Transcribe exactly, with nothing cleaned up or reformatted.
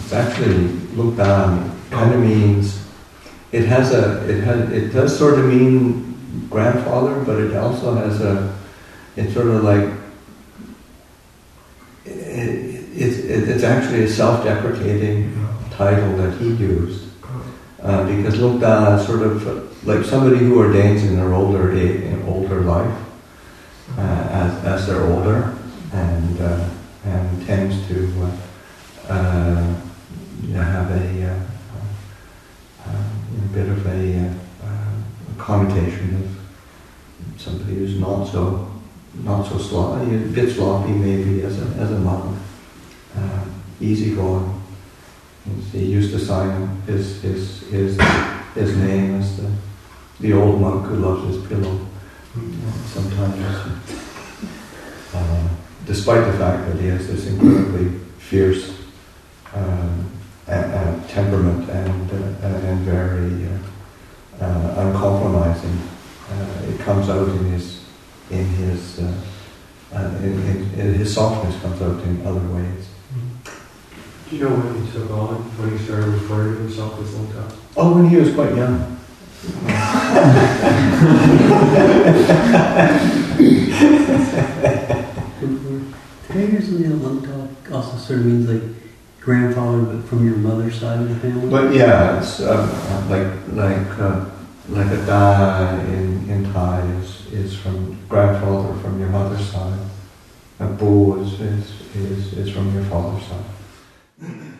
It's actually Lukdan. Kind of means it has a it has it does sort of mean grandfather, but it also has a it's sort of like it, it, it, it's actually a self-deprecating title that he used uh, because Lukdan is sort of like somebody who ordains in their older age, in older life uh, as as they're older and uh, and tends to uh, uh, have a uh, a bit of a, uh, uh, connotation of somebody who's not so not so sloppy, a bit sloppy maybe as a as a monk, uh, easygoing. He used to sign his his his his name as the the old monk who loves his pillow. Sometimes, uh, despite the fact that he has this incredibly fierce um, a, a temperament and uh, and very uh, uh, uncompromising, uh, it comes out in his in his uh, uh, in, in, in his softness comes out in other ways. Do you know when he took on, when he started referring to himself as Lukdan? Oh, when he was quite young. Did I hear something that Lukdan also sort of means like grandfather, but from your mother's side of the family? But yeah, it's uh, like like uh, like a da in in Thai is is from grandfather from your mother's side. A bu is is is, is from your father's side.